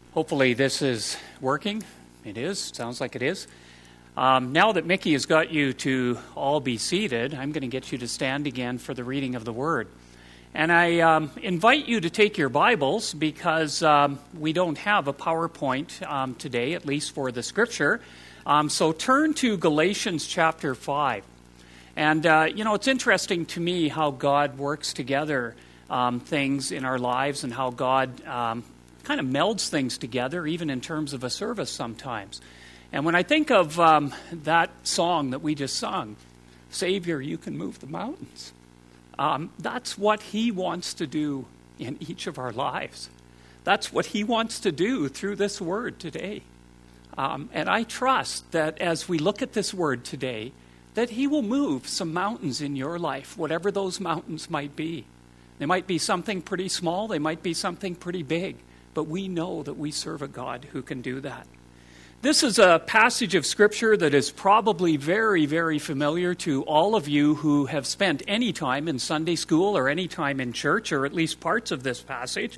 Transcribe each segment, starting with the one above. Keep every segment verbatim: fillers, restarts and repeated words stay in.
Hopefully this is working. It is. Sounds like it is. Um, now that Mickey has got you to all be seated, I'm going to get you to stand again for the reading of the Word. And I um, invite you to take your Bibles because um, we don't have a PowerPoint um, today, at least for the Scripture. Um, so turn to Galatians chapter five. And, uh, you know, it's interesting to me how God works together um, things in our lives and how God um, kind of melds things together, even in terms of a service sometimes. And when I think of um, that song that we just sung, Savior, you can move the mountains, um, that's what he wants to do in each of our lives. That's what he wants to do through this word today. Um, and I trust that as we look at this word today, that he will move some mountains in your life, whatever those mountains might be. They might be something pretty small, they might be something pretty big. But we know that we serve a God who can do that. This is a passage of Scripture that is probably very, very familiar to all of you who have spent any time in Sunday school or any time in church, or at least parts of this passage.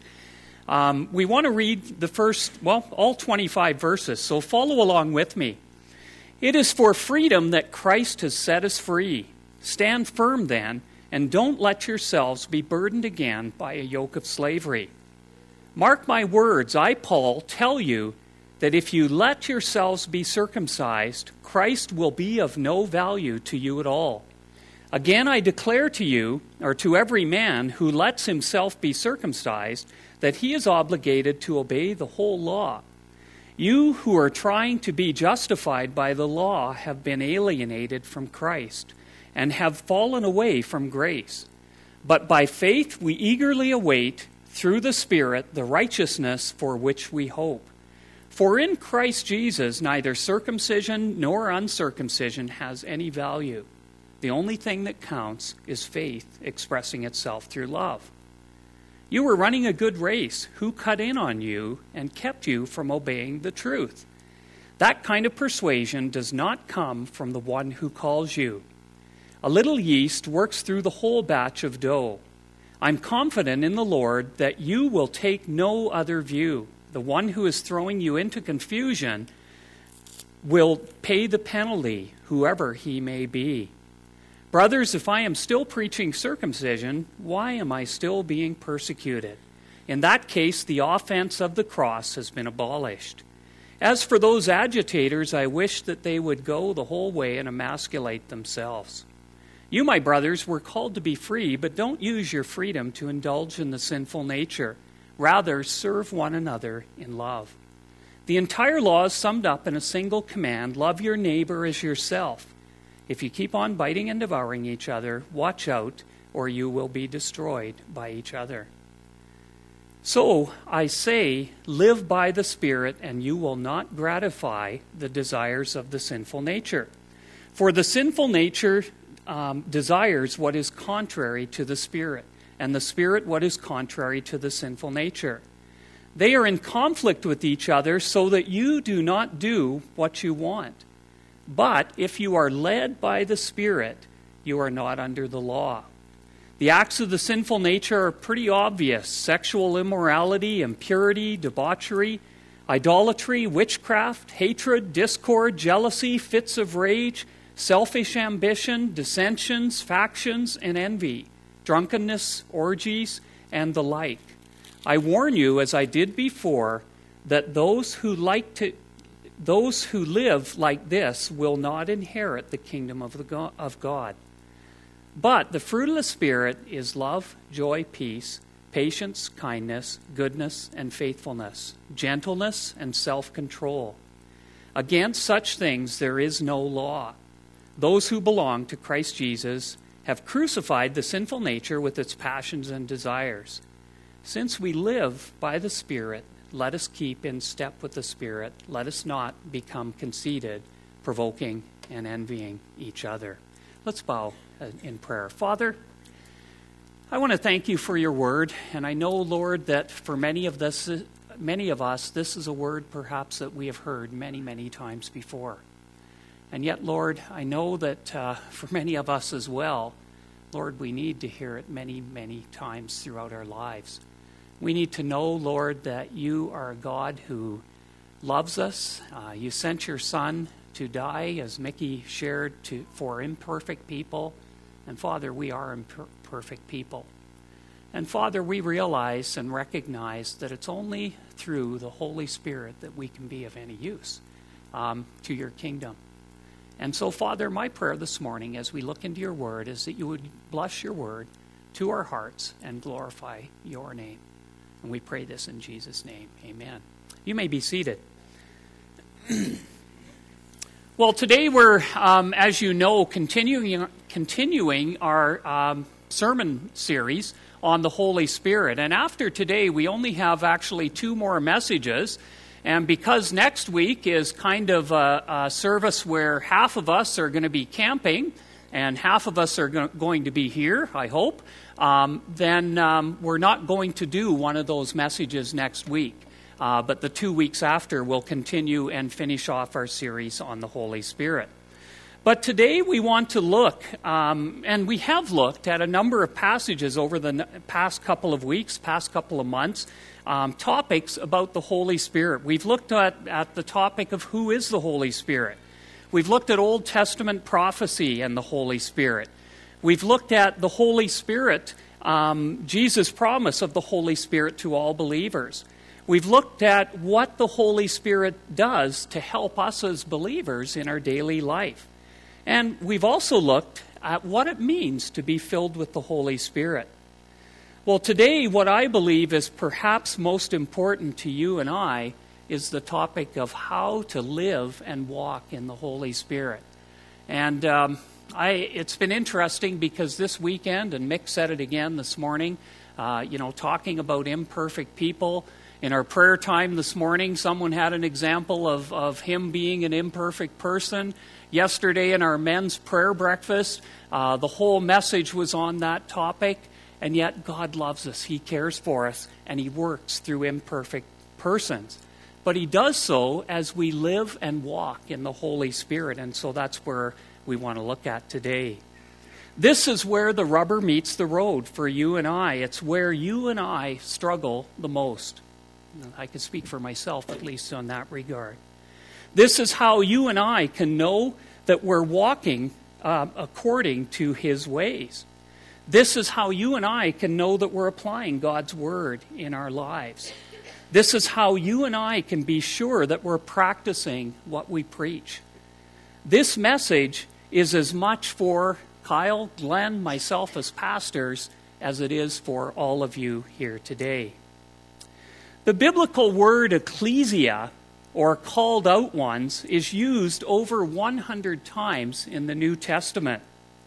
Um, we want to read the first, well, all twenty-five verses, so follow along with me. It is for freedom that Christ has set us free. Stand firm then, and don't let yourselves be burdened again by a yoke of slavery. Mark my words, I, Paul, tell you that if you let yourselves be circumcised, Christ will be of no value to you at all. Again, I declare to you, or to every man who lets himself be circumcised, that he is obligated to obey the whole law. You who are trying to be justified by the law have been alienated from Christ and have fallen away from grace. But by faith we eagerly await through the Spirit, the righteousness for which we hope. For in Christ Jesus, neither circumcision nor uncircumcision has any value. The only thing that counts is faith expressing itself through love. You were running a good race. Who cut in on you and kept you from obeying the truth? That kind of persuasion does not come from the one who calls you. A little yeast works through the whole batch of dough. I'm confident in the Lord that you will take no other view. The one who is throwing you into confusion will pay the penalty, whoever he may be. Brothers, if I am still preaching circumcision, why am I still being persecuted? In that case, the offense of the cross has been abolished. As for those agitators, I wish that they would go the whole way and emasculate themselves. You, my brothers, were called to be free, but don't use your freedom to indulge in the sinful nature. Rather, serve one another in love. The entire law is summed up in a single command: love your neighbor as yourself. If you keep on biting and devouring each other, watch out, or you will be destroyed by each other. So, I say, live by the Spirit, and you will not gratify the desires of the sinful nature. For the sinful nature Um, desires what is contrary to the Spirit, and the Spirit what is contrary to the sinful nature. They are in conflict with each other so that you do not do what you want. But if you are led by the Spirit, you are not under the law. The acts of the sinful nature are pretty obvious: sexual immorality, impurity, debauchery, idolatry, witchcraft, hatred, discord, jealousy, fits of rage, selfish ambition, dissensions, factions, and envy, drunkenness, orgies, and the like. I warn you, as I did before, that those who like to, those who live like this will not inherit the kingdom of the God, of God. But the fruit of the Spirit is love, joy, peace, patience, kindness, goodness, and faithfulness, gentleness, and self-control. Against such things there is no law. Those who belong to Christ Jesus have crucified the sinful nature with its passions and desires. Since we live by the Spirit, let us keep in step with the Spirit. Let us not become conceited, provoking and envying each other. Let's bow in prayer. Father, I want to thank you for your word, and I know, Lord, that for many of this, many of us, this is a word perhaps that we have heard many, many times before. And yet, Lord, I know that uh, for many of us as well, Lord, we need to hear it many, many times throughout our lives. We need to know, Lord, that you are a God who loves us. Uh, you sent your Son to die, as Mickey shared, to, for imperfect people. And Father, we are imperfect people. And Father, we realize and recognize that it's only through the Holy Spirit that we can be of any use um, to your kingdom. And so, Father, my prayer this morning as we look into your word is that you would bless your word to our hearts and glorify your name. And we pray this in Jesus' name. Amen. You may be seated. Well, today we're, um, as you know, continuing continuing our um, sermon series on the Holy Spirit. And after today, we only have actually two more messages. And because next week is kind of a, a service where half of us are going to be camping and half of us are go- going to be here, I hope, um, then um, we're not going to do one of those messages next week. Uh, but the two weeks after, we'll continue and finish off our series on the Holy Spirit. But today we want to look, um, and we have looked at a number of passages over the past couple of weeks, past couple of months, um, topics about the Holy Spirit. We've looked at, at the topic of who is the Holy Spirit. We've looked at Old Testament prophecy and the Holy Spirit. We've looked at the Holy Spirit, um, Jesus' promise of the Holy Spirit to all believers. We've looked at what the Holy Spirit does to help us as believers in our daily life. And we've also looked at what it means to be filled with the Holy Spirit. Well, today, what I believe is perhaps most important to you and I is the topic of how to live and walk in the Holy Spirit. And um, I, it's been interesting because this weekend, and Mick said it again this morning, uh, you know, talking about imperfect people. In our prayer time this morning, someone had an example of, of him being an imperfect person. Yesterday in our men's prayer breakfast, uh, the whole message was on that topic. And yet God loves us. He cares for us. And He works through imperfect persons. But He does so as we live and walk in the Holy Spirit. And so that's where we want to look at today. This is where the rubber meets the road for you and I. It's where you and I struggle the most. I can speak for myself, at least on that regard. This is how you and I can know that we're walking uh, according to His ways. This is how you and I can know that we're applying God's Word in our lives. This is how you and I can be sure that we're practicing what we preach. This message is as much for Kyle, Glenn, myself as pastors, as it is for all of you here today. The biblical word ecclesia, or called out ones, is used over one hundred times in the New Testament.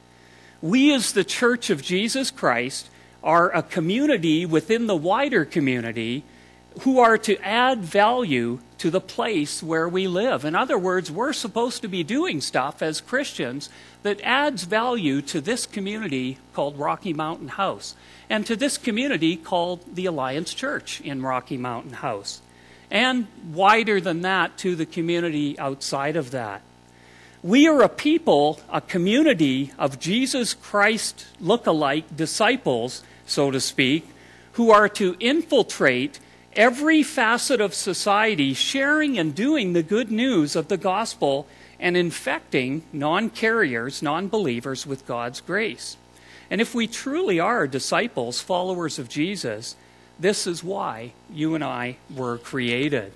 We as the Church of Jesus Christ are a community within the wider community who are to add value to the place where we live. In other words, we're supposed to be doing stuff as Christians that adds value to this community called Rocky Mountain House, and to this community called the Alliance Church in Rocky Mountain House, and wider than that to the community outside of that. We are a people, a community of Jesus Christ look-alike disciples, so to speak, who are to infiltrate every facet of society, sharing and doing the good news of the gospel and infecting non-carriers, non-believers with God's grace. And if we truly are disciples, followers of Jesus, this is why you and I were created.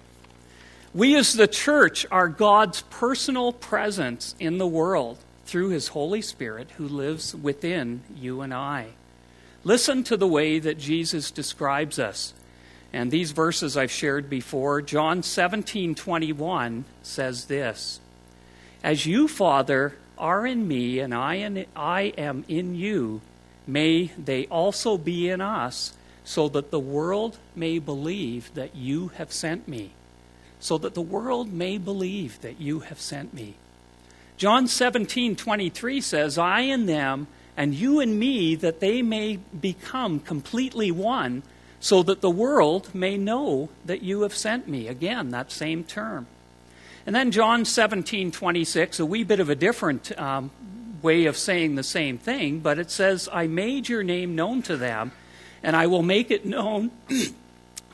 We as the church are God's personal presence in the world through His Holy Spirit who lives within you and I. Listen to the way that Jesus describes us. And these verses I've shared before. John seventeen twenty-one says this: As you, Father, are in me and I, in, I am in you, may they also be in us, so that the world may believe that you have sent me. So that the world may believe that you have sent me. John seventeen twenty-three says, I in them and you in me, that they may become completely one, so that the world may know that you have sent me. Again, that same term. And then John seventeen twenty-six, a wee bit of a different um, way of saying the same thing, but it says, I made your name known to them, and I will make it known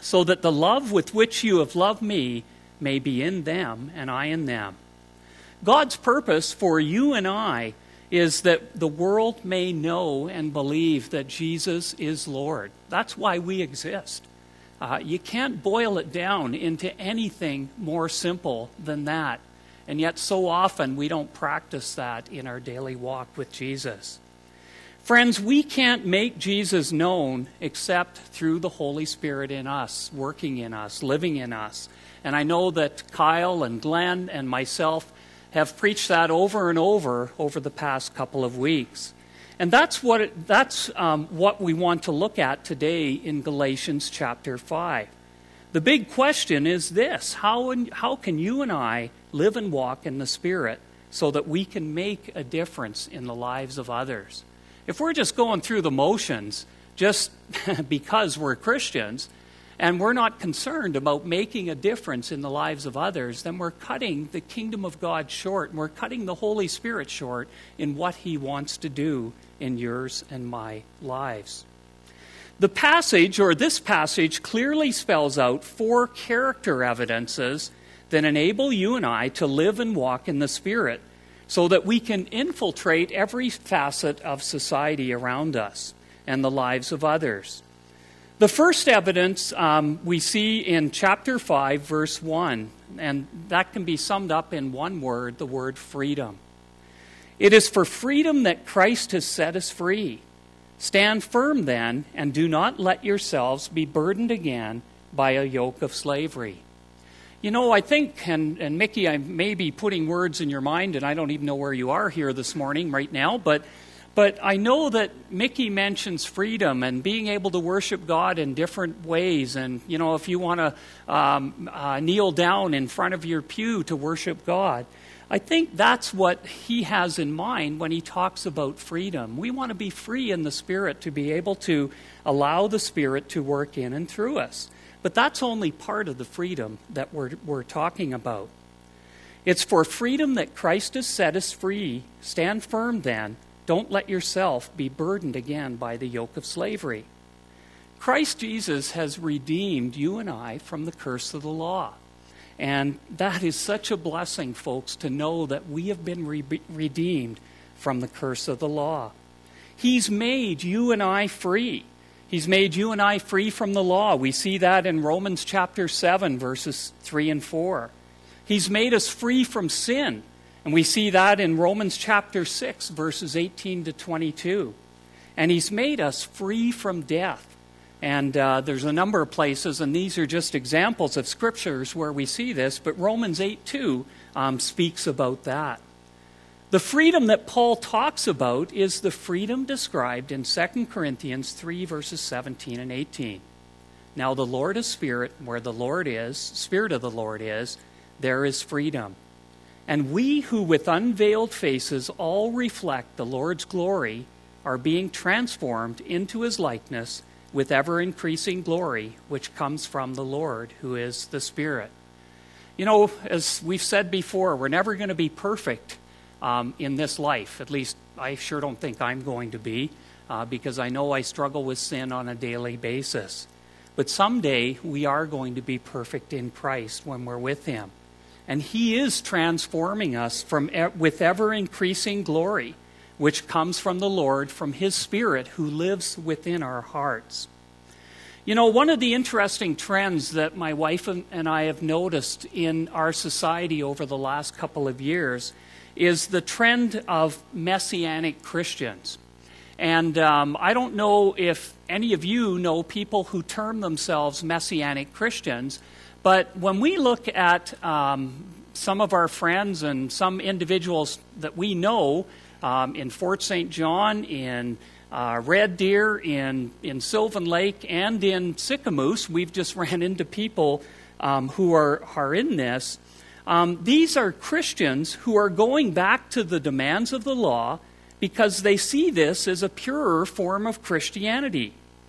so that the love with which you have loved me may be in them and I in them. God's purpose for you and I is that the world may know and believe that Jesus is Lord. That's why we exist. Uh, you can't boil it down into anything more simple than that. And yet so often we don't practice that in our daily walk with Jesus. Friends, we can't make Jesus known except through the Holy Spirit in us, working in us, living in us. And I know that Kyle and Glenn and myself have preached that over and over over the past couple of weeks. And that's what it, that's um, what we want to look at today in Galatians chapter five. The big question is this: how, how can you and I live and walk in the Spirit so that we can make a difference in the lives of others? If we're just going through the motions just because we're Christians, and we're not concerned about making a difference in the lives of others, then we're cutting the kingdom of God short, and we're cutting the Holy Spirit short in what He wants to do in yours and my lives. The passage, or this passage, clearly spells out four character evidences that enable you and I to live and walk in the Spirit so that we can infiltrate every facet of society around us and the lives of others. The first evidence um, we see in chapter five, verse one, and that can be summed up in one word, the word freedom. It is for freedom that Christ has set us free. Stand firm then, and do not let yourselves be burdened again by a yoke of slavery. You know, I think, and, and Mickey, I may be putting words in your mind, and I don't even know where you are here this morning right now, but But I know that Mickey mentions freedom and being able to worship God in different ways. And, you know, if you want to um, uh, kneel down in front of your pew to worship God, I think that's what he has in mind when he talks about freedom. We want to be free in the Spirit to be able to allow the Spirit to work in and through us. But that's only part of the freedom that we're, we're talking about. It's for freedom that Christ has set us free. Stand firm then. Don't let yourself be burdened again by the yoke of slavery. Christ Jesus has redeemed you and I from the curse of the law. And that is such a blessing, folks, to know that we have been re- redeemed from the curse of the law. He's made you and I free. He's made you and I free from the law. We see that in Romans chapter seven, verses three and four. He's made us free from sin. And we see that in Romans chapter six, verses eighteen to twenty-two. And He's made us free from death. And uh, there's a number of places, and these are just examples of scriptures where we see this, but Romans eight two um, speaks about that. The freedom that Paul talks about is the freedom described in Second Corinthians three, verses seventeen and eighteen. Now the Lord is Spirit, where the Lord is, Spirit of the Lord is, there is freedom. And we who with unveiled faces all reflect the Lord's glory are being transformed into His likeness with ever-increasing glory, which comes from the Lord, who is the Spirit. You know, as we've said before, we're never going to be perfect um, in this life. At least I sure don't think I'm going to be, uh, because I know I struggle with sin on a daily basis. But someday we are going to be perfect in Christ when we're with Him. And He is transforming us from with ever-increasing glory, which comes from the Lord, from His Spirit who lives within our hearts. You know, one of the interesting trends that my wife and I have noticed in our society over the last couple of years is the trend of Messianic Christians. And um, I don't know if any of you know people who term themselves Messianic Christians, but when we look at um, some of our friends and some individuals that we know um, in Fort Saint John, in uh, Red Deer, in, in Sylvan Lake, and in Sicamous, we've just ran into people um, who are, are in this. Um, these are Christians who are going back to the demands of the law because they see this as a purer form of Christianity.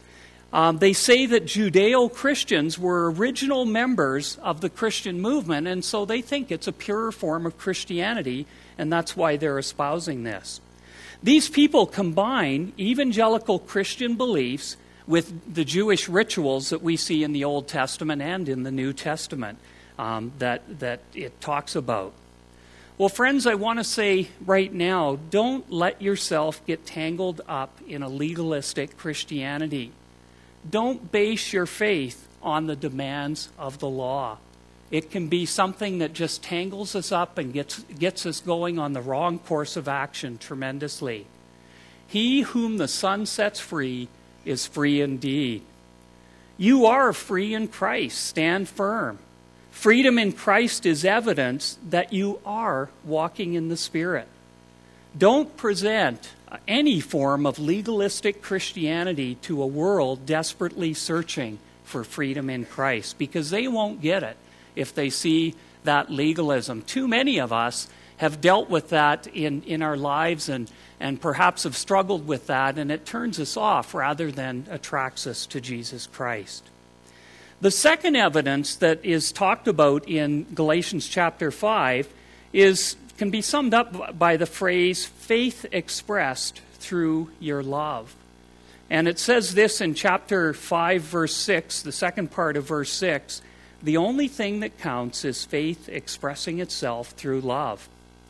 Um, they say that Judeo-Christians were original members of the Christian movement, and so they think it's a purer form of Christianity, and that's why they're espousing this. These people combine evangelical Christian beliefs with the Jewish rituals that we see in the Old Testament and in the New Testament um, that, that it talks about. Well, friends, I want to say right now, don't let yourself get tangled up in a legalistic Christianity. Don't base your faith on the demands of the law. It can be something that just tangles us up and gets, gets us going on the wrong course of action tremendously. He whom the Son sets free is free indeed. You are free in Christ. Stand firm. Freedom in Christ is evidence that you are walking in the Spirit. Don't present any form of legalistic Christianity to a world desperately searching for freedom in Christ, because they won't get it if they see that legalism. Too many of us have dealt with that in, in our lives and, and perhaps have struggled with that, and it turns us off rather than attracts us to Jesus Christ. The second evidence that is talked about in Galatians chapter five is can be summed up by the phrase, faith expressed through your love. And it says this in chapter five, verse six, the second part of verse six, the only thing that counts is faith expressing itself through love.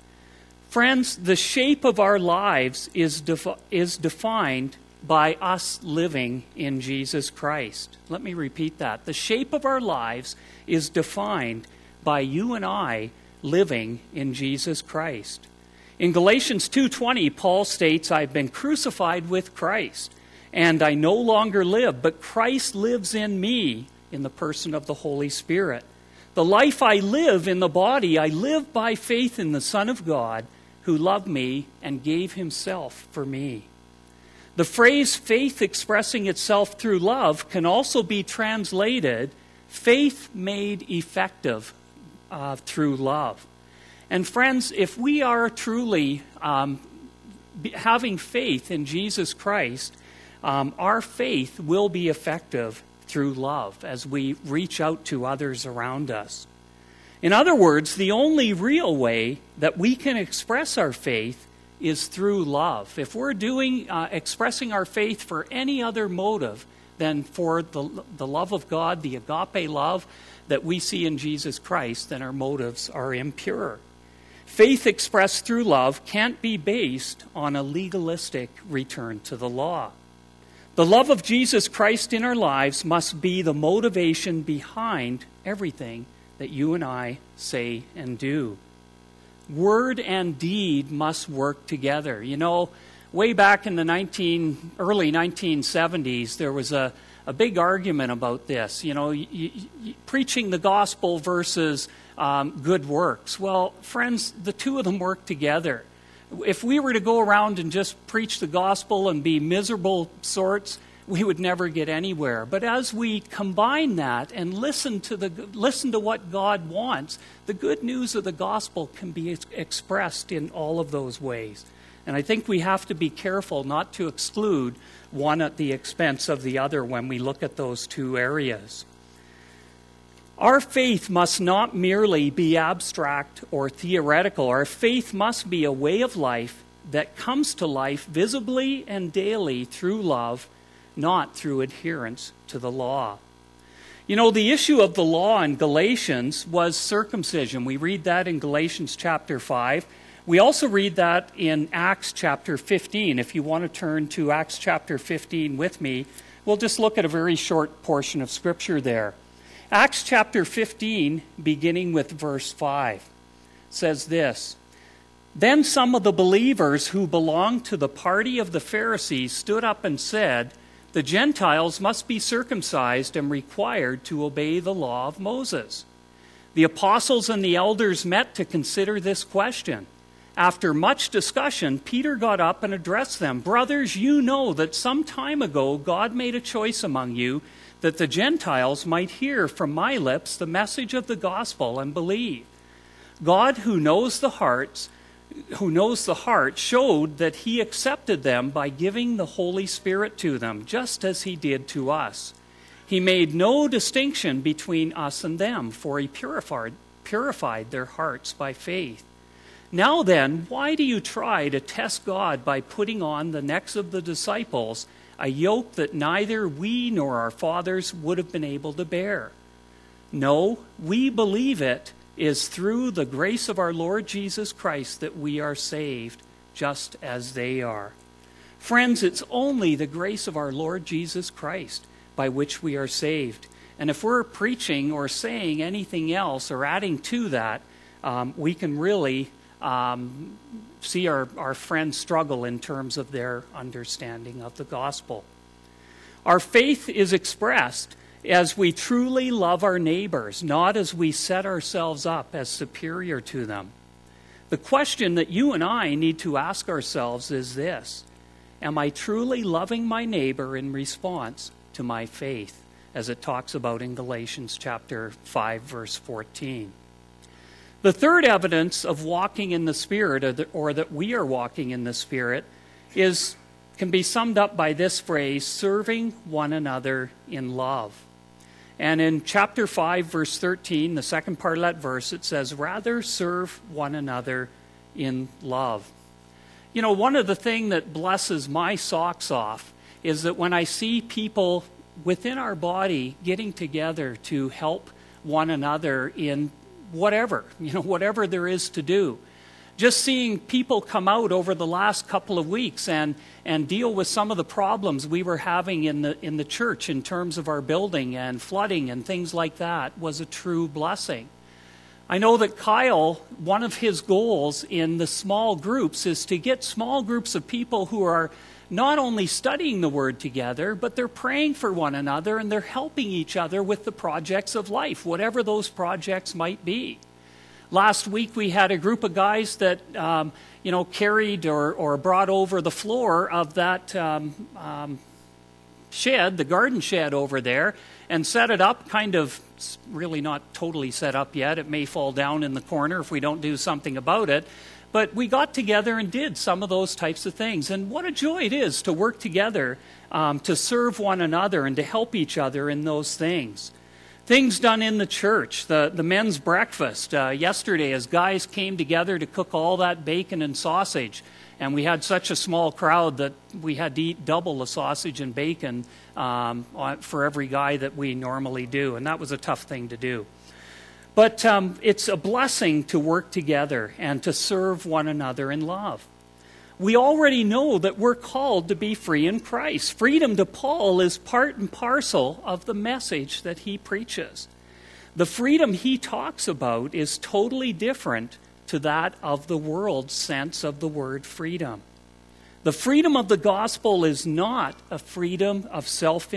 Friends, the shape of our lives is, defi- is defined by us living in Jesus Christ. Let me repeat that. The shape of our lives is defined by you and I living in Jesus Christ. In Galatians two twenty, Paul states, I've been crucified with Christ, and I no longer live, but Christ lives in me in the person of the Holy Spirit. The life I live in the body, I live by faith in the Son of God, who loved me and gave himself for me. The phrase faith expressing itself through love can also be translated faith made effective uh, through love. And friends, if we are truly um, having faith in Jesus Christ, um, our faith will be effective through love as we reach out to others around us. In other words, the only real way that we can express our faith is through love. If we're doing uh, expressing our faith for any other motive than for the, the love of God, the agape love that we see in Jesus Christ, then our motives are impure. Faith expressed through love can't be based on a legalistic return to the law. The love of Jesus Christ in our lives must be the motivation behind everything that you and I say and do. Word and deed must work together. You know, way back in the nineteen, early nineteen seventies, there was a, a big argument about this. You know, y- y- preaching the gospel versus um, good works. Well, friends, the two of them work together. If we were to go around and just preach the gospel and be miserable sorts, we would never get anywhere. But as we combine that and listen to the listen to what God wants, the good news of the gospel can be ex- expressed in all of those ways. And I think we have to be careful not to exclude one at the expense of the other when we look at those two areas. Our faith must not merely be abstract or theoretical. Our faith must be a way of life that comes to life visibly and daily through love, not through adherence to the law. You know, the issue of the law in Galatians was circumcision. We read that in Galatians chapter five. We also read that in Acts chapter fifteen. If you want to turn to Acts chapter fifteen with me, we'll just look at a very short portion of Scripture there. Acts chapter fifteen, beginning with verse five, says this, Then some of the believers who belonged to the party of the Pharisees stood up and said, The Gentiles must be circumcised and required to obey the law of Moses. The apostles and the elders met to consider this question. After much discussion, Peter got up and addressed them. Brothers, you know that some time ago God made a choice among you that the Gentiles might hear from my lips the message of the gospel and believe. God, who knows the hearts, who knows the heart, showed that he accepted them by giving the Holy Spirit to them, just as he did to us. He made no distinction between us and them, for he purified, purified their hearts by faith. Now then, why do you try to test God by putting on the necks of the disciples a yoke that neither we nor our fathers would have been able to bear? No, we believe it is through the grace of our Lord Jesus Christ that we are saved, just as they are. Friends, it's only the grace of our Lord Jesus Christ by which we are saved. And if we're preaching or saying anything else or adding to that, um, we can really um, see our, our friends struggle in terms of their understanding of the gospel. Our faith is expressed as we truly love our neighbors, not as we set ourselves up as superior to them. The question that you and I need to ask ourselves is this: am I truly loving my neighbor in response to my faith, as it talks about in Galatians chapter five, verse fourteen? The third evidence of walking in the Spirit, or, the, or that we are walking in the Spirit, is can be summed up by this phrase: serving one another in love. And in chapter five, verse thirteen, the second part of that verse, it says, rather serve one another in love. You know, one of the things that blesses my socks off is that when I see people within our body getting together to help one another in whatever, you know, whatever there is to do. Just seeing people come out over the last couple of weeks and, and deal with some of the problems we were having in the in the church in terms of our building and flooding and things like that was a true blessing. I know that Kyle, one of his goals in the small groups is to get small groups of people who are not only studying the Word together, but they're praying for one another and they're helping each other with the projects of life, whatever those projects might be. Last week we had a group of guys that, um, you know, carried or, or brought over the floor of that um, um, shed, the garden shed over there, and set it up, kind of really not totally set up yet. It may fall down in the corner if we don't do something about it. But we got together and did some of those types of things. And what a joy it is to work together, um, to serve one another and to help each other in those things. Things done in the church, the, the men's breakfast. Uh, yesterday, as guys came together to cook all that bacon and sausage, and we had such a small crowd that we had to eat double the sausage and bacon um, for every guy that we normally do, and that was a tough thing to do. But um, it's a blessing to work together and to serve one another in love. We already know that we're called to be free in Christ. Freedom to Paul is part and parcel of the message that he preaches. The freedom he talks about is totally different to that of the world's sense of the word freedom. The freedom of the gospel is not a freedom of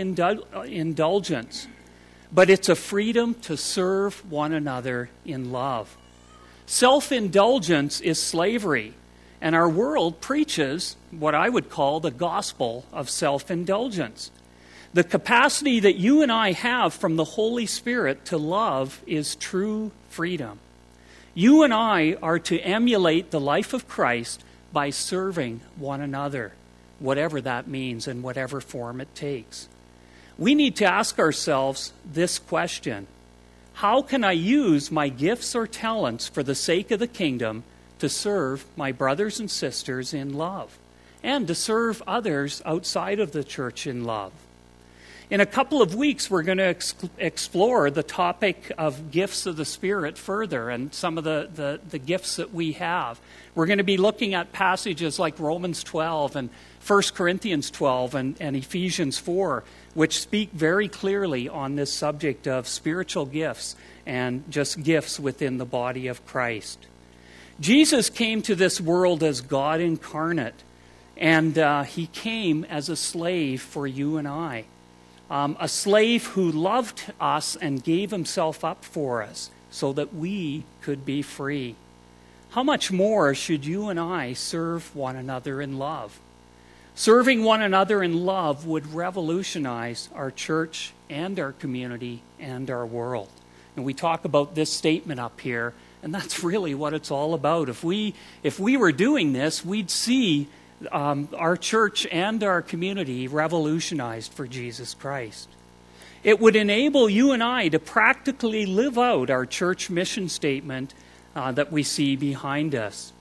self-indulgence, but it's a freedom to serve one another in love. Self-indulgence is slavery. And our world preaches what I would call the gospel of self-indulgence. The capacity that you and I have from the Holy Spirit to love is true freedom. You and I are to emulate the life of Christ by serving one another, whatever that means and whatever form it takes. We need to ask ourselves this question: how can I use my gifts or talents for the sake of the kingdom to serve my brothers and sisters in love, and to serve others outside of the church in love? In a couple of weeks, we're going to ex- explore the topic of gifts of the Spirit further and some of the, the, the gifts that we have. We're going to be looking at passages like Romans twelve and First Corinthians twelve and, and Ephesians four, which speak very clearly on this subject of spiritual gifts and just gifts within the body of Christ. Jesus came to this world as God incarnate, and uh, he came as a slave for you and I, um, a slave who loved us and gave himself up for us so that we could be free. How much more should you and I serve one another in love? Serving one another in love would revolutionize our church and our community and our world. And we talk about this statement up here, and that's really what it's all about. If we if we were doing this, we'd see um, our church and our community revolutionized for Jesus Christ. It would enable you and I to practically live out our church mission statement uh, that we see behind us.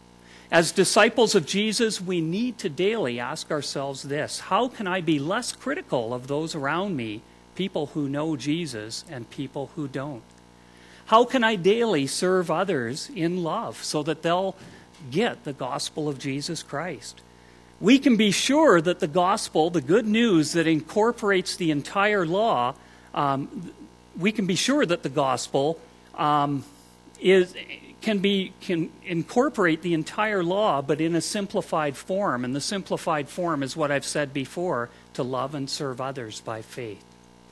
As disciples of Jesus, we need to daily ask ourselves this: how can I be less critical of those around me, people who know Jesus and people who don't? How can I daily serve others in love so that they'll get the gospel of Jesus Christ? We can be sure that the gospel, the good news that incorporates the entire law, um, we can be sure that the gospel um, is... can be can incorporate the entire law, but in a simplified form. And the simplified form is what I've said before: to love and serve others by faith.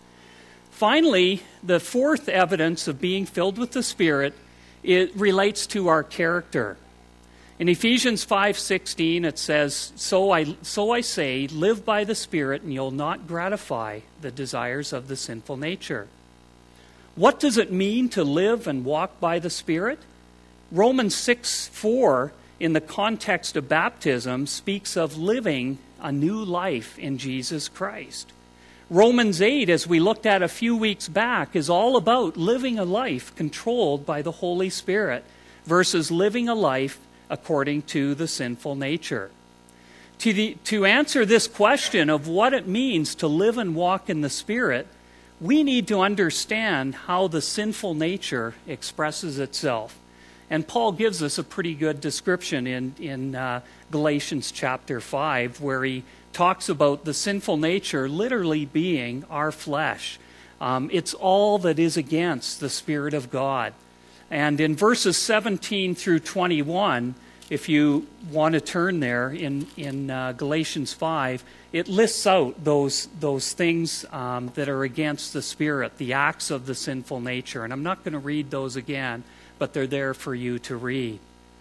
Finally, the fourth evidence of being filled with the Spirit, it relates to our character. In Ephesians five sixteen, it says, so I, so I say, live by the Spirit, and you'll not gratify the desires of the sinful nature. What does it mean to live and walk by the Spirit? Romans six four, in the context of baptism, speaks of living a new life in Jesus Christ. Romans eight, as we looked at a few weeks back, is all about living a life controlled by the Holy Spirit versus living a life according to the sinful nature. To, the, to answer this question of what it means to live and walk in the Spirit, we need to understand how the sinful nature expresses itself. And Paul gives us a pretty good description in, in uh, Galatians chapter five, where he talks about the sinful nature literally being our flesh. Um, it's all that is against the Spirit of God. And in verses seventeen through twenty-one, if you want to turn there in, in uh, Galatians five, it lists out those, those things um, that are against the Spirit, the acts of the sinful nature. And I'm not going to read those again, but they're there for you to read.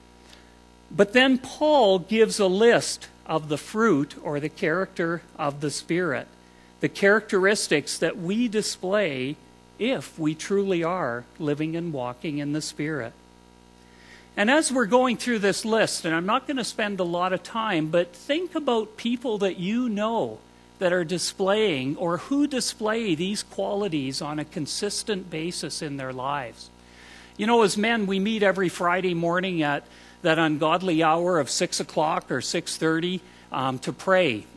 But then Paul gives a list of the fruit or the character of the Spirit, the characteristics that we display if we truly are living and walking in the Spirit. And as we're going through this list, and I'm not going to spend a lot of time, but think about people that you know that are displaying or who display these qualities on a consistent basis in their lives. You know, as men, we meet every Friday morning at that ungodly hour of six o'clock or six thirty um, to pray.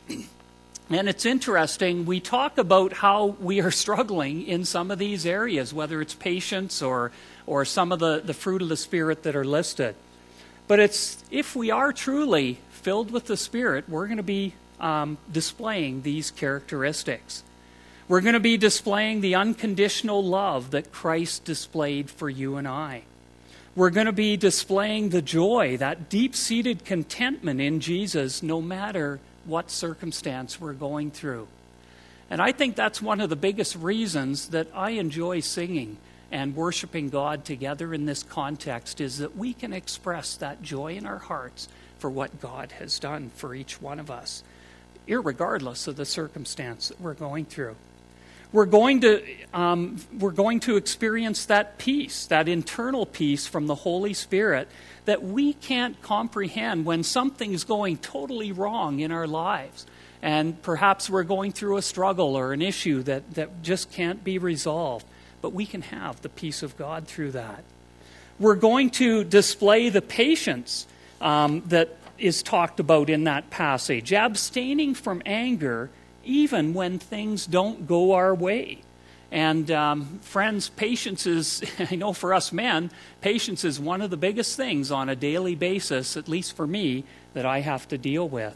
And it's interesting, we talk about how we are struggling in some of these areas, whether it's patience or, or some of the, the fruit of the Spirit that are listed. But it's if we are truly filled with the Spirit, we're going to be um, displaying these characteristics. We're going to be displaying the unconditional love that Christ displayed for you and I. We're going to be displaying the joy, that deep-seated contentment in Jesus, no matter what circumstance we're going through. And I think that's one of the biggest reasons that I enjoy singing and worshiping God together in this context, is that we can express that joy in our hearts for what God has done for each one of us, irregardless of the circumstance that we're going through. We're going to um, we're going to experience that peace, that internal peace from the Holy Spirit that we can't comprehend when something's going totally wrong in our lives. And perhaps we're going through a struggle or an issue that, that just can't be resolved. But we can have the peace of God through that. We're going to display the patience um, that is talked about in that passage, abstaining from anger even when things don't go our way. And um, friends, patience is, I know for us men, patience is one of the biggest things on a daily basis, at least for me, that I have to deal with.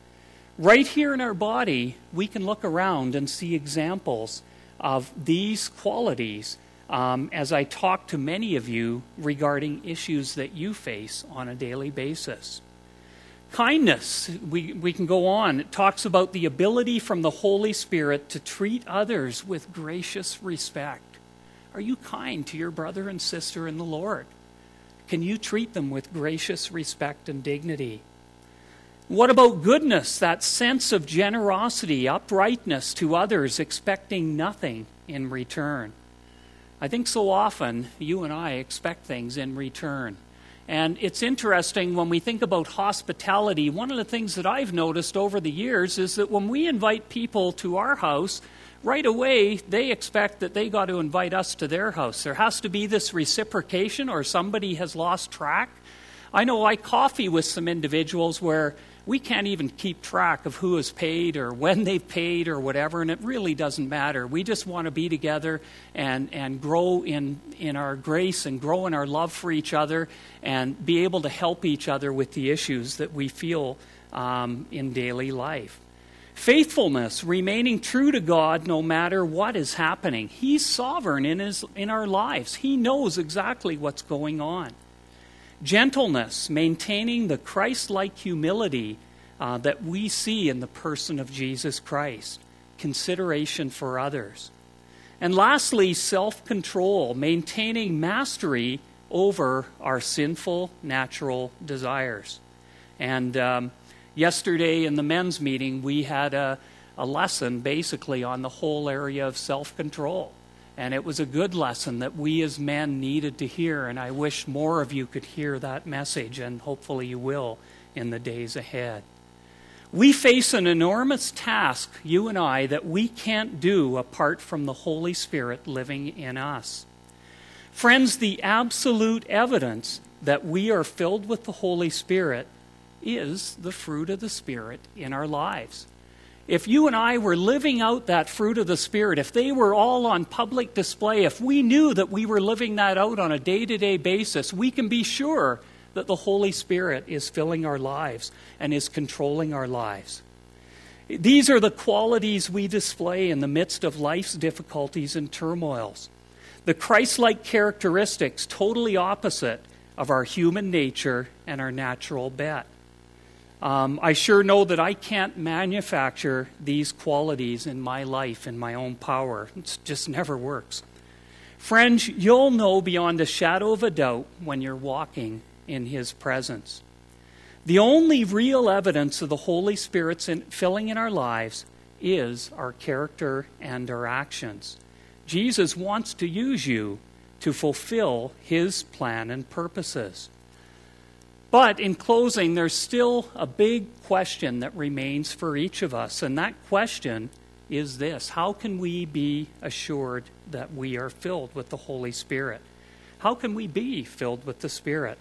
Right here in our body, we can look around and see examples of these qualities um, as I talk to many of you regarding issues that you face on a daily basis. Kindness, we, we can go on. It talks about the ability from the Holy Spirit to treat others with gracious respect. Are you kind to your brother and sister in the Lord? Can you treat them with gracious respect and dignity? What about goodness, that sense of generosity, uprightness to others, expecting nothing in return? I think so often you and I expect things in return. And it's interesting when we think about hospitality, one of the things that I've noticed over the years is that when we invite people to our house, right away they expect that they got to invite us to their house. There has to be this reciprocation, or somebody has lost track. I know I coffee with some individuals where we can't even keep track of who has paid or when they've paid or whatever, and it really doesn't matter. We just want to be together and, and grow in, in our grace and grow in our love for each other and be able to help each other with the issues that we feel um, in daily life. Faithfulness, remaining true to God no matter what is happening. He's sovereign in, his, in our lives. He knows exactly what's going on. Gentleness, maintaining the Christ-like humility uh, that we see in the person of Jesus Christ. Consideration for others. And lastly, self-control, maintaining mastery over our sinful natural desires. And um, yesterday in the men's meeting, we had a, a lesson basically on the whole area of self-control. And it was a good lesson that we as men needed to hear, and I wish more of you could hear that message, and hopefully you will in the days ahead. We face an enormous task, you and I, that we can't do apart from the Holy Spirit living in us. Friends, the absolute evidence that we are filled with the Holy Spirit is the fruit of the Spirit in our lives. If you and I were living out that fruit of the Spirit, if they were all on public display, if we knew that we were living that out on a day-to-day basis, we can be sure that the Holy Spirit is filling our lives and is controlling our lives. These are the qualities we display in the midst of life's difficulties and turmoils. The Christ-like characteristics totally opposite of our human nature and our natural bent. Um, I sure know that I can't manufacture these qualities in my life in my own power. It just never works. Friends, you'll know beyond a shadow of a doubt when you're walking in His presence. The only real evidence of the Holy Spirit's in, filling in our lives is our character and our actions. Jesus wants to use you to fulfill His plan and purposes. But in closing, there's still a big question that remains for each of us, and that question is this: how can we be assured that we are filled with the Holy Spirit? How can we be filled with the Spirit?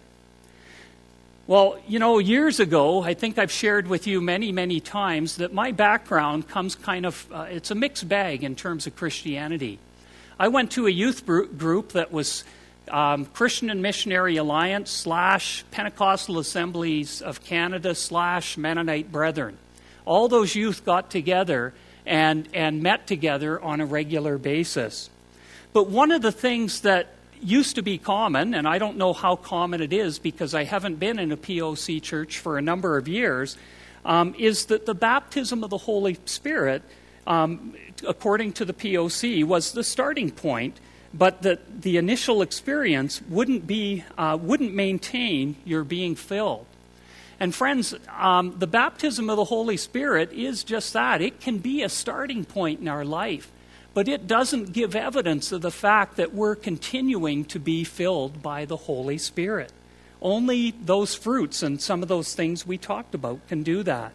Well, you know, years ago, I think I've shared with you many, many times that my background comes kind of, uh, it's a mixed bag in terms of Christianity. I went to a youth group that was Um, Christian and Missionary Alliance slash Pentecostal Assemblies of Canada slash Mennonite Brethren. All those youth got together and, and met together on a regular basis. But one of the things that used to be common, and I don't know how common it is because I haven't been in a P O C church for a number of years, um, is that the baptism of the Holy Spirit, um, according to the P O C, was the starting point, but that the initial experience wouldn't be uh, wouldn't maintain your being filled. And friends, um, the baptism of the Holy Spirit is just that. It can be a starting point in our life, but it doesn't give evidence of the fact that we're continuing to be filled by the Holy Spirit. Only those fruits and some of those things we talked about can do that.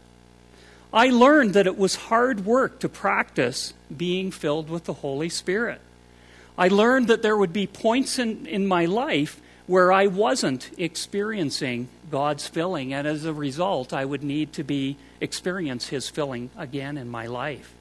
I learned that it was hard work to practice being filled with the Holy Spirit. I learned that there would be points in, in my life where I wasn't experiencing God's filling, and as a result, I would need to be experience His filling again in my life.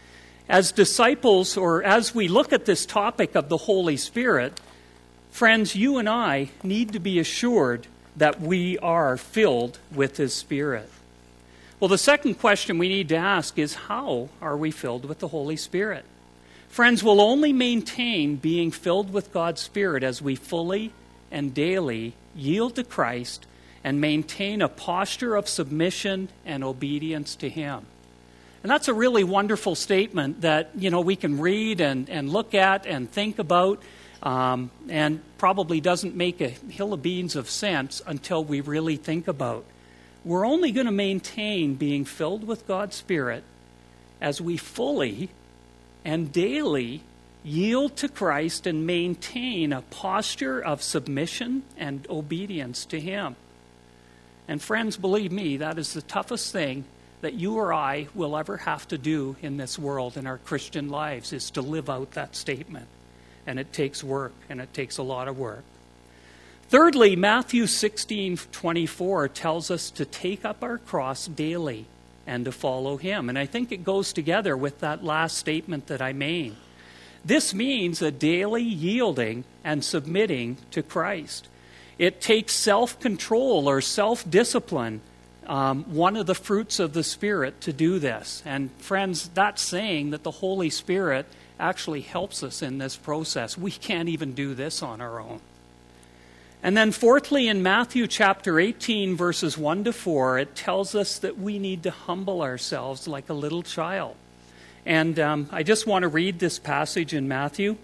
As disciples, or as we look at this topic of the Holy Spirit, friends, you and I need to be assured that we are filled with His Spirit. Well, the second question we need to ask is, how are we filled with the Holy Spirit? Friends, we'll only maintain being filled with God's Spirit as we fully and daily yield to Christ and maintain a posture of submission and obedience to Him. And that's a really wonderful statement that, you know, we can read and, and look at and think about, um, and probably doesn't make a hill of beans of sense until we really think about. We're only going to maintain being filled with God's Spirit as we fully and daily yield to Christ and maintain a posture of submission and obedience to Him. And friends, believe me, that is the toughest thing that you or I will ever have to do in this world in our Christian lives, is to live out that statement. And it takes work, and it takes a lot of work. Thirdly, Matthew sixteen twenty-four tells us to take up our cross daily and to follow him. And I think it goes together with that last statement that I made. This means a daily yielding and submitting to Christ. It takes self-control or self-discipline, um, one of the fruits of the Spirit, to do this. And friends, that's saying that the Holy Spirit actually helps us in this process. We can't even do this on our own. And then fourthly, in Matthew chapter eighteen, verses one to four, it tells us that we need to humble ourselves like a little child. And um, I just want to read this passage in Matthew.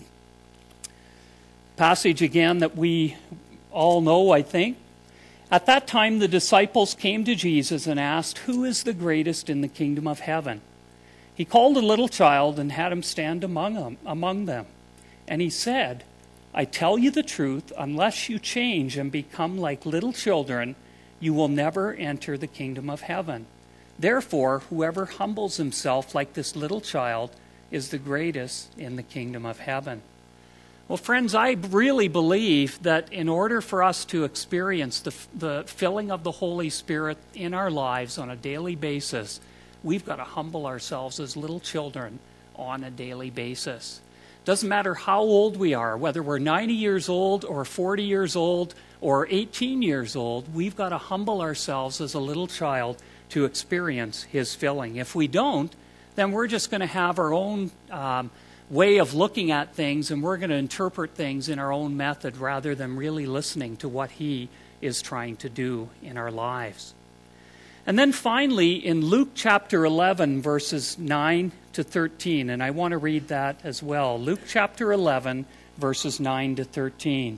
Passage again that we all know, I think. At that time, the disciples came to Jesus and asked, "Who is the greatest in the kingdom of heaven?" He called a little child and had him stand among them, among them. And he said, "I tell you the truth, unless you change and become like little children, you will never enter the kingdom of heaven. Therefore, whoever humbles himself like this little child is the greatest in the kingdom of heaven." Well, friends, I really believe that in order for us to experience the, the filling of the Holy Spirit in our lives on a daily basis, we've got to humble ourselves as little children on a daily basis. Doesn't matter how old we are, whether we're ninety years old or forty years old or eighteen years old, we've got to humble ourselves as a little child to experience his filling. If we don't, then we're just going to have our own um, way of looking at things, and we're going to interpret things in our own method rather than really listening to what he is trying to do in our lives. And then finally, in Luke chapter eleven, verses nine to thirteen, and I want to read that as well. Luke chapter eleven, verses nine to thirteen.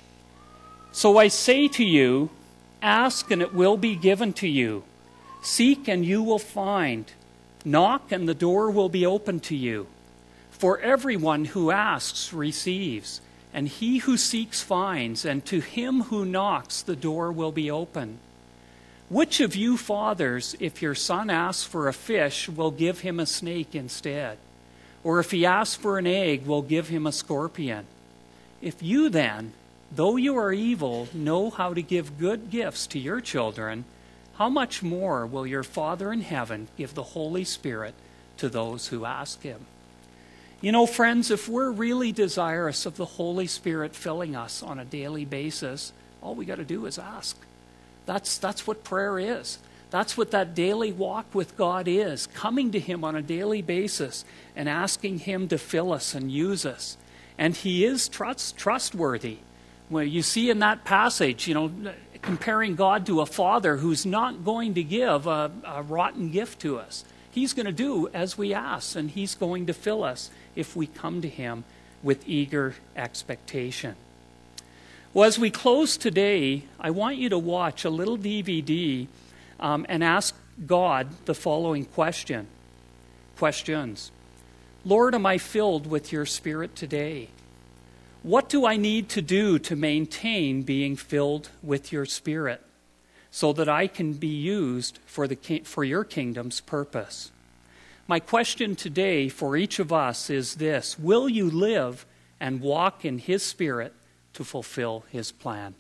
"So I say to you, ask and it will be given to you. Seek and you will find. Knock and the door will be opened to you. For everyone who asks receives, and he who seeks finds, and to him who knocks the door will be open. Which of you fathers, if your son asks for a fish, will give him a snake instead? Or if he asks for an egg, will give him a scorpion? If you then, though you are evil, know how to give good gifts to your children, how much more will your Father in heaven give the Holy Spirit to those who ask him?" You know, friends, if we're really desirous of the Holy Spirit filling us on a daily basis, all we got to do is ask. That's, that's what prayer is. That's what that daily walk with God is, coming to him on a daily basis and asking him to fill us and use us. And he is trust, trustworthy. Well, you see in that passage, you know, comparing God to a father who's not going to give a, a rotten gift to us. He's going to do as we ask, and he's going to fill us if we come to him with eager expectation. Well, as we close today, I want you to watch a little D V D um, and ask God the following question. Questions. Lord, am I filled with your Spirit today? What do I need to do to maintain being filled with your Spirit so that I can be used for the for your kingdom's purpose? My question today for each of us is this: will you live and walk in his Spirit to fulfill his plan?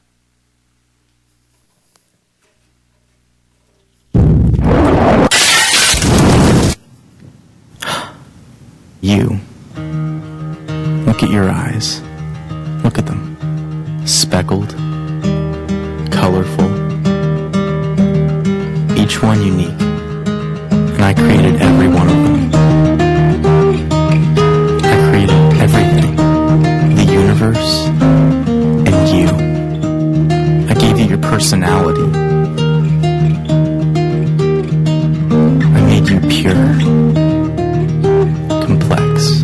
You. Look at your eyes. Look at them. Speckled, colorful, each one unique. And I created every one of them. I created everything. The universe and you. I gave you your personality. I made you pure, complex.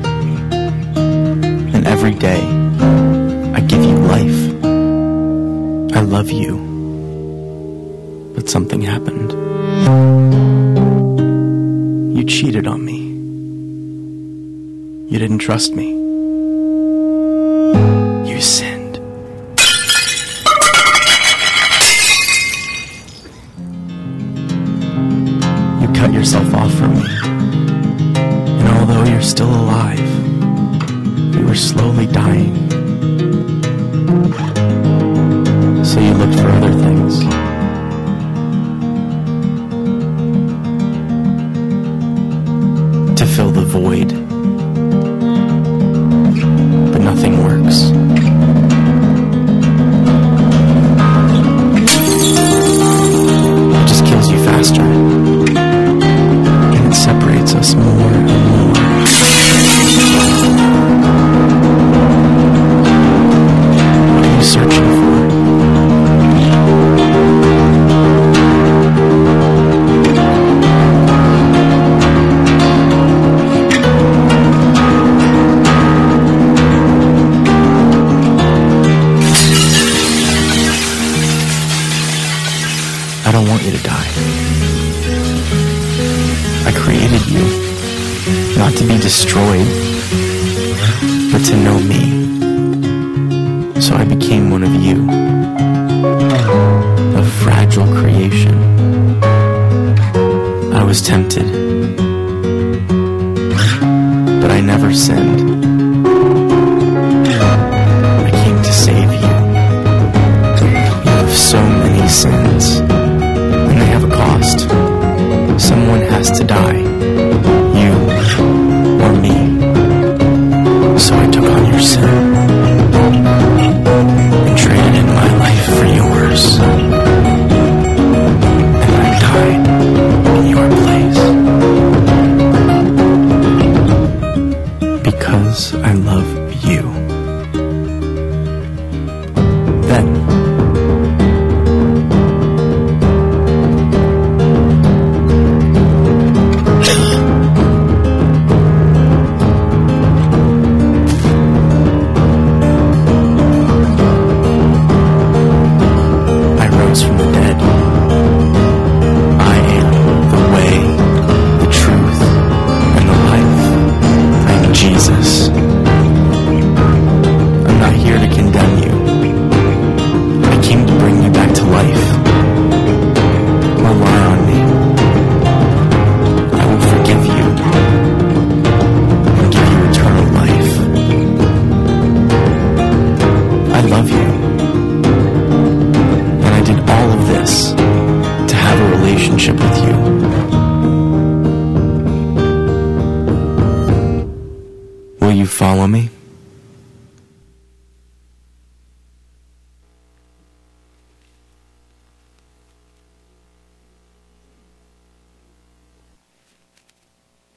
And every day, I give you life. I love you. But something happened. You cheated on me. You didn't trust me. You sinned. You cut yourself off from me. And although you're still alive, you were slowly dying. the void, but nothing works. It just kills you faster, and it separates us more and more. What are you searching for? I don't want you to die. I created you, not to be destroyed, but to know me. So I became one of you, a fragile creation. I was tempted, but I never sinned. I came to save you. You have so many sins. And they have a cost. Someone has to die. You or me. So I took on your sin and traded in my life for yours. And I died in your place. Because I love you. Then from the dead. I am the way, the truth, and the life. I am Jesus. I'm not here to condemn you. I came to bring you back to life. Rely on me. I will forgive you and give you eternal life. I love you. I did all of this to have a relationship with you. Will you follow me?